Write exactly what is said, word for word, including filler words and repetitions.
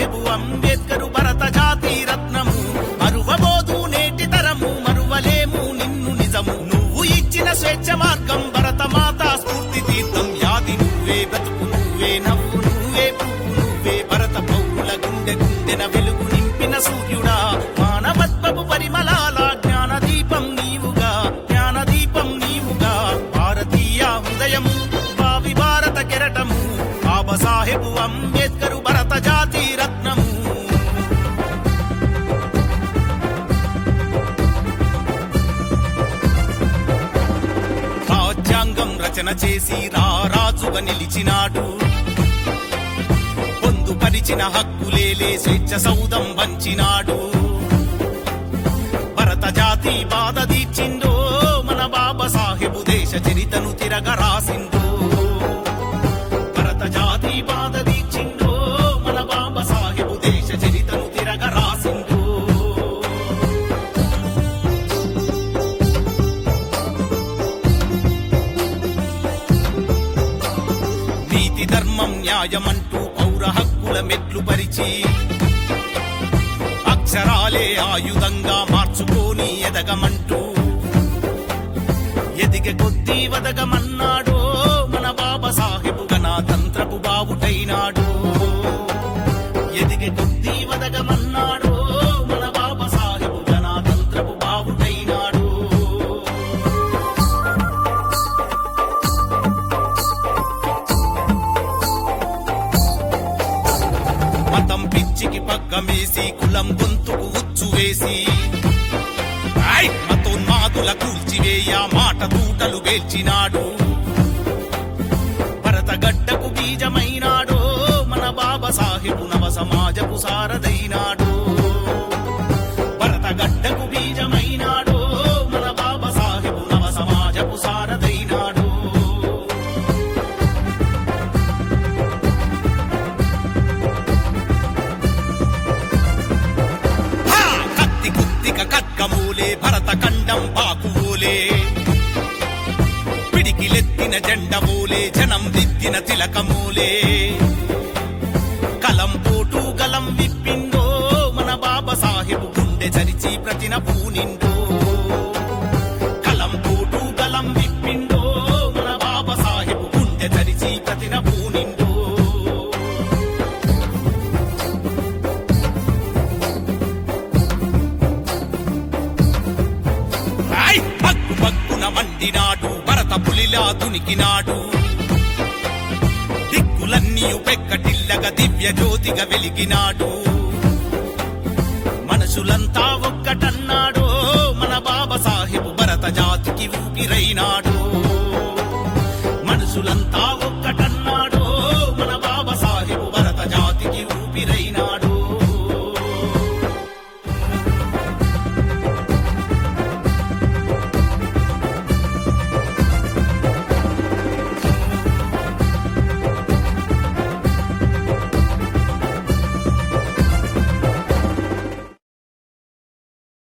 సాహెబు అంబేద్కరు భరత జాతి రత్నము మరువబోదు నేటి తరము మరువలేము నిన్ను నిజము నువ్వు ఇచ్చిన స్వేచ్ఛ మార్గం భరత మాత స్ఫూర్తి తీర్థం యాది నువ్వే బ్రతుకు నువ్వే నవ్వు నువ్వే పువ్వు నువ్వే భరత పౌరుల గుండె గుండెన వెలుగు నింపిన సూర్యుడా మానవత్వపు పరిమళాల జ్ఞాన దీపం నీవుగా జ్ఞాన దీపం నీవుగా భారతీయ హృదయము భావి భారత కెరటము బాబాసాహెబు అంబేద్కరు భరత జాతి రత్నము రాజ్యాంగం రచన చేసి రారాజుగా నిలిచినాడు పొందుపరిచిన హక్కులేలే స్వేచ్ఛ సౌధం వంచినాడు భరత జాతి బాధ తీర్చిందో మన బాబాసాహెబు దేశ చరితను తిరగ రాసిందో భరత జాతి బాధ తీర్చిందో మన బాబాసాహెబు దేశ చరితను తిరగ రాసిందో నీతి ధర్మం న్యాయమంటూ పౌర హక్కుల మెట్లు పరిచి అక్షరాలే ఆయుధంగా మార్చుకోని ఎదగమంటూ ఎదిగ కొద్దీ వదగమన్నాడో మన బాబాసాహెబు గణతంత్రపు బావుటైనాడు ఎదిగ కొద్దీ వదగమన్నాడో మన బాబాసాహెబు గణతంత్రపు బావుటైనాడు మతం పిచ్చికి పగ్గమేసి కులం గొంతుకు ఉచ్చు వేసి మతోన్మాదుల కూల్చివేయ మాట తూటలు వేల్చినాడు భరత గడ్డకు బీజమైనాడో మన బాబాసాహెబు నవ సమాజపు సారదైనాడు భరత గడ్డకు బీజమైనాడో మన బాబాసాహెబు నవ సమాజపు సారదైనాడు కత్తి కుత్తిక కక్కమూలే భరత ఖండం పాకువోలే పిడికిలెత్తిన జెండమూలే జనం దిద్దిన తిలకమూలే కలం పోటు గలం విప్పిందో మన బాబాసాహెబు గుండె చరిచి ప్రతిన పూనిందో కలం పోటు గలం విప్పిందో మన బాబాసాహెబు గుండె చరిచి ప్రతిన పూనిందో పక్కు పక్కున మండినాడు భరత పులిలా దునికినాడు దిక్కులన్నీ పెక్కటిల్లగా దివ్య జ్యోతిగా వెలిగినాడు మనసులంతా ఒక్కటన్నాడో మన బాబాసాహెబు భరత జాతికి ఊపిరైనాడు మనసులంతా